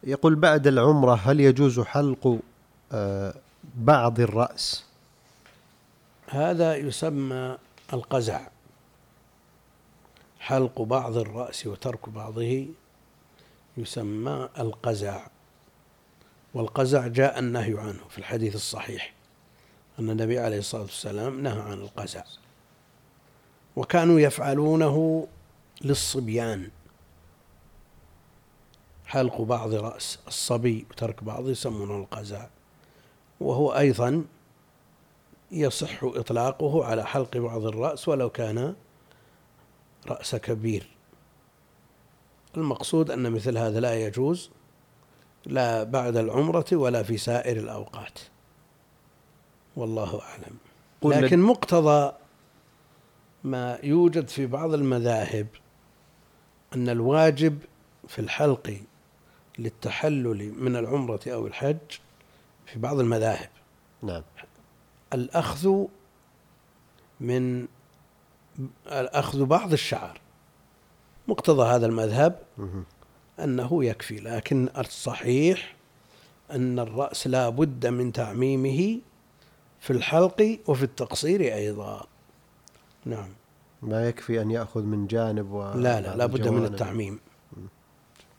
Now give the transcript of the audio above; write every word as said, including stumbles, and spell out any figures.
يقول بعد العمرة هل يجوز حلق بعض الرأس؟ هذا يسمى القزع، حلق بعض الرأس وترك بعضه يسمى القزع. والقزع جاء النهي عنه في الحديث الصحيح أن النبي عليه الصلاة والسلام نهى عن القزع، وكانوا يفعلونه للصبيان، حلق بعض رأس الصبي وترك بعضه يسمونه القزع، وهو أيضا يصح إطلاقه على حلق بعض الرأس ولو كان رأس كبير. المقصود أن مثل هذا لا يجوز لا بعد العمرة ولا في سائر الأوقات، والله أعلم. لكن مقتضى ما يوجد في بعض المذاهب أن الواجب في الحلق للتحلل من العمرة أو الحج في بعض المذاهب نعم الأخذ من الأخذ بعض الشعر. مقتضى هذا المذهب أنه يكفي، لكن الصحيح أن الرأس لا بد من تعميمه في الحلق وفي التقصير أيضا. نعم، ما يكفي أن يأخذ من جانب و... لا لا لا بد من التعميم.